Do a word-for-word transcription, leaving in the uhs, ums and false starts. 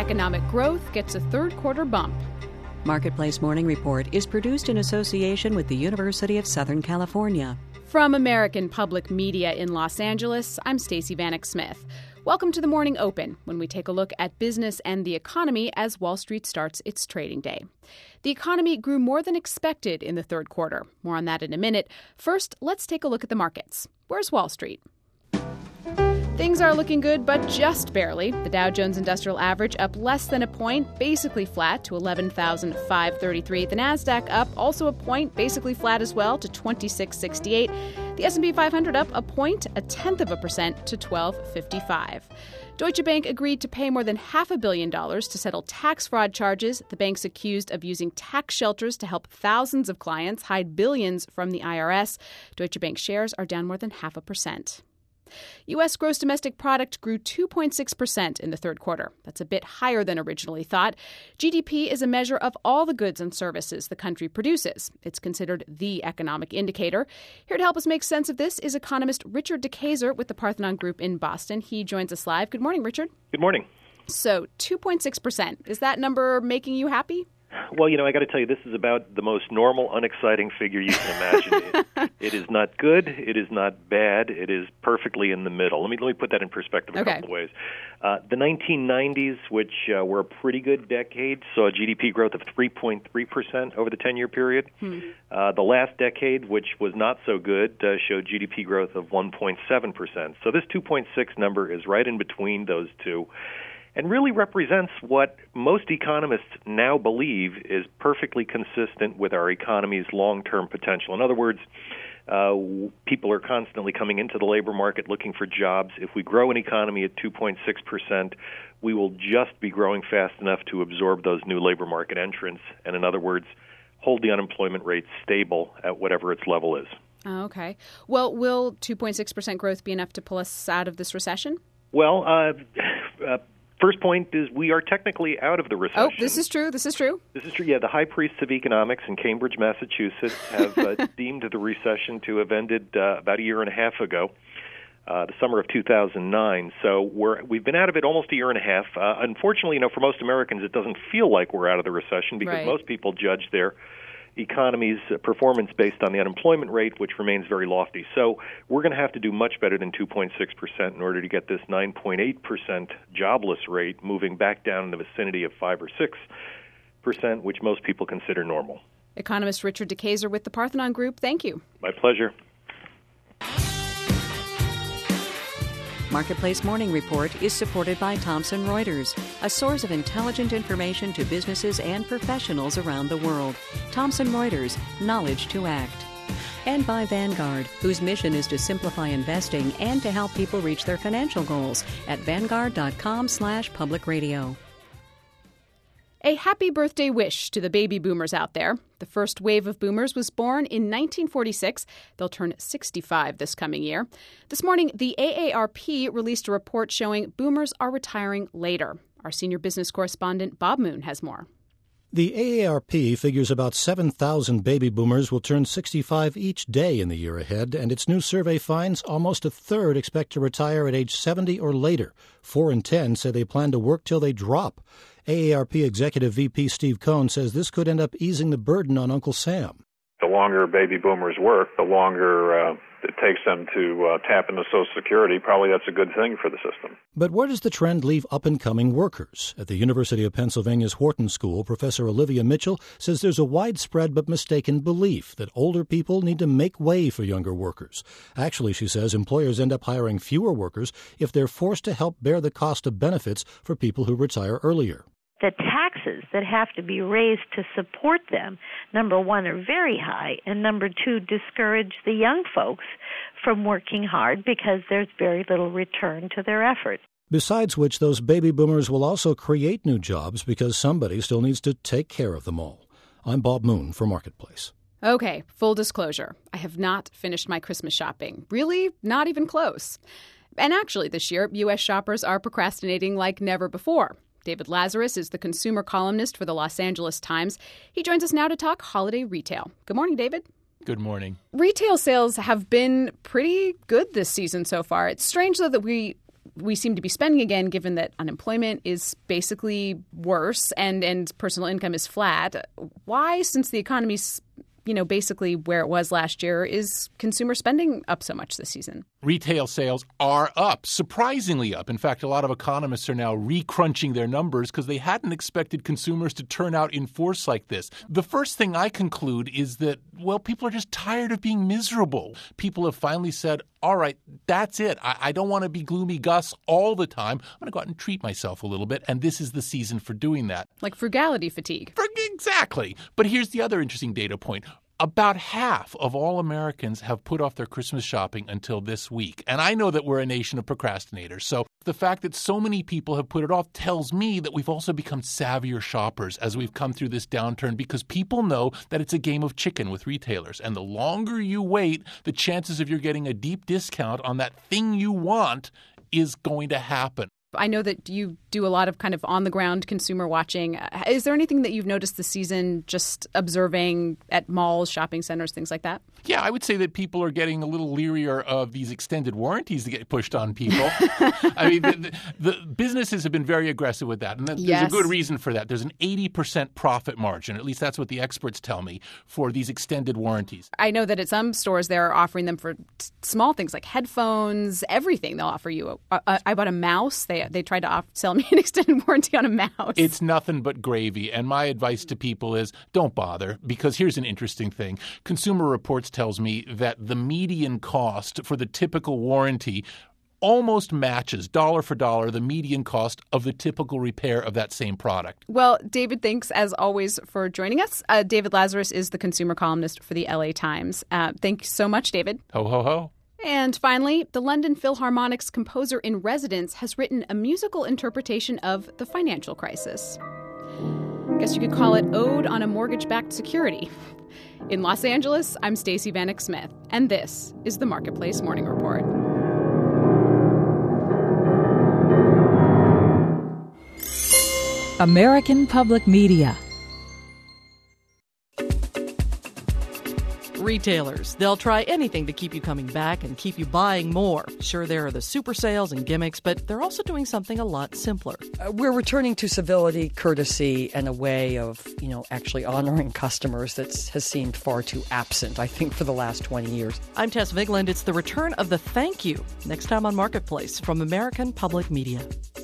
Economic growth gets a third quarter bump. Marketplace Morning Report is produced in association with the University of Southern California. From American Public Media in Los Angeles, I'm Stacey Vanek Smith. Welcome to the Morning Open, when we take a look at business and the economy as Wall Street starts its trading day. The economy grew more than expected in the third quarter. More on that in a minute. First, let's take a look at the markets. Where's Wall Street? Things are looking good, but just barely. The Dow Jones Industrial Average up less than a point, basically flat to eleven thousand five hundred thirty-three. The Nasdaq up also a point, basically flat as well to twenty-six sixty-eight. The S and P five hundred up a point, a tenth of a percent to twelve fifty-five. Deutsche Bank agreed to pay more than half a billion dollars to settle tax fraud charges. The bank's accused of using tax shelters to help thousands of clients hide billions from the I R S. Deutsche Bank shares are down more than half a percent. U S gross domestic product grew two point six percent in the third quarter. That's a bit higher than originally thought. G D P is a measure of all the goods and services the country produces. It's considered the economic indicator. Here to help us make sense of this is economist Richard DeKeyser with the Parthenon Group in Boston. He joins us live. Good morning, Richard. Good morning. So two point six percent. Is that number making you happy? Well, you know, I got to tell you, this is about the most normal, unexciting figure you can imagine. it, it is not good. It is not bad. It is perfectly in the middle. Let me let me put that in perspective okay. a couple of ways. Uh, the nineteen nineties, which uh, were a pretty good decade, saw a G D P growth of three point three percent over the ten-year period. Hmm. Uh, the last decade, which was not so good, uh, showed G D P growth of one point seven percent. So this two point six number is right in between those two, and really represents what most economists now believe is perfectly consistent with our economy's long-term potential. In other words, uh, people are constantly coming into the labor market looking for jobs. If we grow an economy at two point six percent, we will just be growing fast enough to absorb those new labor market entrants, and in other words, hold the unemployment rate stable at whatever its level is. Oh, okay. Well, will two point six percent growth be enough to pull us out of this recession? Well, uh, uh First point is we are technically out of the recession. Oh, this is true. This is true. This is true. Yeah, the high priests of economics in Cambridge, Massachusetts, have uh, deemed the recession to have ended uh, about a year and a half ago, uh, the summer of two thousand nine. So we're we've been out of it almost a year and a half. Uh, unfortunately, you know, for most Americans, it doesn't feel like we're out of the recession because right. most people judge their economy's performance based on the unemployment rate, which remains very lofty. So we're going to have to do much better than two point six percent in order to get this nine point eight percent jobless rate moving back down in the vicinity of five or six percent, which most people consider normal. Economist Richard DeKeyser with the Parthenon Group, thank you. My pleasure. Marketplace Morning Report is supported by Thomson Reuters, a source of intelligent information to businesses and professionals around the world. Thomson Reuters, knowledge to act. And by Vanguard, whose mission is to simplify investing and to help people reach their financial goals at vanguard.com slash public radio. A happy birthday wish to the baby boomers out there. The first wave of boomers was born in nineteen forty-six. They'll turn sixty-five this coming year. This morning, the A A R P released a report showing boomers are retiring later. Our senior business correspondent, Bob Moon, has more. The A A R P figures about seven thousand baby boomers will turn sixty-five each day in the year ahead, and its new survey finds almost a third expect to retire at age seventy or later. Four in ten say they plan to work till they drop. A A R P Executive V P Steve Cohn says this could end up easing the burden on Uncle Sam. The longer baby boomers work, the longer uh, it takes them to uh, tap into Social Security. Probably that's a good thing for the system. But where does the trend leave up-and-coming workers? At the University of Pennsylvania's Wharton School, Professor Olivia Mitchell says there's a widespread but mistaken belief that older people need to make way for younger workers. Actually, she says, employers end up hiring fewer workers if they're forced to help bear the cost of benefits for people who retire earlier. The taxes that have to be raised to support them, number one, are very high, and number two, discourage the young folks from working hard because there's very little return to their effort. Besides which, those baby boomers will also create new jobs because somebody still needs to take care of them all. I'm Bob Moon for Marketplace. Okay, full disclosure. I have not finished my Christmas shopping. Really, not even close. And actually, this year, U S shoppers are procrastinating like never before. David Lazarus is the consumer columnist for the Los Angeles Times. He joins us now to talk holiday retail. Good morning, David. Good morning. Retail sales have been pretty good this season so far. It's strange, though, that we we seem to be spending again, given that unemployment is basically worse and, and personal income is flat. Why, since the economy's you know, basically where it was last year, is consumer spending up so much this season? Retail sales are up, surprisingly up. In fact, a lot of economists are now re-crunching their numbers because they hadn't expected consumers to turn out in force like this. The first thing I conclude is that, well, people are just tired of being miserable. People have finally said, all right, that's it. I, I don't want to be gloomy Gus all the time. I'm going to go out and treat myself a little bit, and this is the season for doing that. Like frugality fatigue. For, exactly. But here's the other interesting data point. About half of all Americans have put off their Christmas shopping until this week. And I know that we're a nation of procrastinators. So the fact that so many people have put it off tells me that we've also become savvier shoppers as we've come through this downturn, because people know that it's a game of chicken with retailers. And the longer you wait, the chances of you're getting a deep discount on that thing you want is going to happen. I know that you do a lot of kind of on-the-ground consumer watching. Is there anything that you've noticed this season just observing at malls, shopping centers, things like that? Yeah, I would say that people are getting a little leerier of these extended warranties that get pushed on people. I mean, the, the, the businesses have been very aggressive with that, and there's yes. a good reason for that. There's an eighty percent profit margin, at least that's what the experts tell me, for these extended warranties. I know that at some stores they're offering them for t- small things like headphones, everything they'll offer you. A, a, I bought a mouse. They they tried to off- sell me an extended warranty on a mouse. It's nothing but gravy, and my advice to people is don't bother, because here's an interesting thing. Consumer Reports tells me that the median cost for the typical warranty almost matches dollar for dollar the median cost of the typical repair of that same product. Well, David, thanks as always for joining us. Uh, David Lazarus is the consumer columnist for the L A Times. Uh, thanks so much, David. Ho, ho, ho. And finally, the London Philharmonic's composer in residence has written a musical interpretation of the financial crisis. I guess you could call it Ode on a Mortgage-Backed Security. In Los Angeles, I'm Stacey Vanek Smith, and this is the Marketplace Morning Report. American Public Media. Retailers, they'll try anything to keep you coming back and keep you buying more. Sure, there are the super sales and gimmicks, but they're also doing something a lot simpler. Uh, we're returning to civility, courtesy, and a way of, you know, actually honoring customers that has seemed far too absent, I think, for the last twenty years. I'm Tess Vigland. It's the return of the thank you. Next time on Marketplace from American Public Media.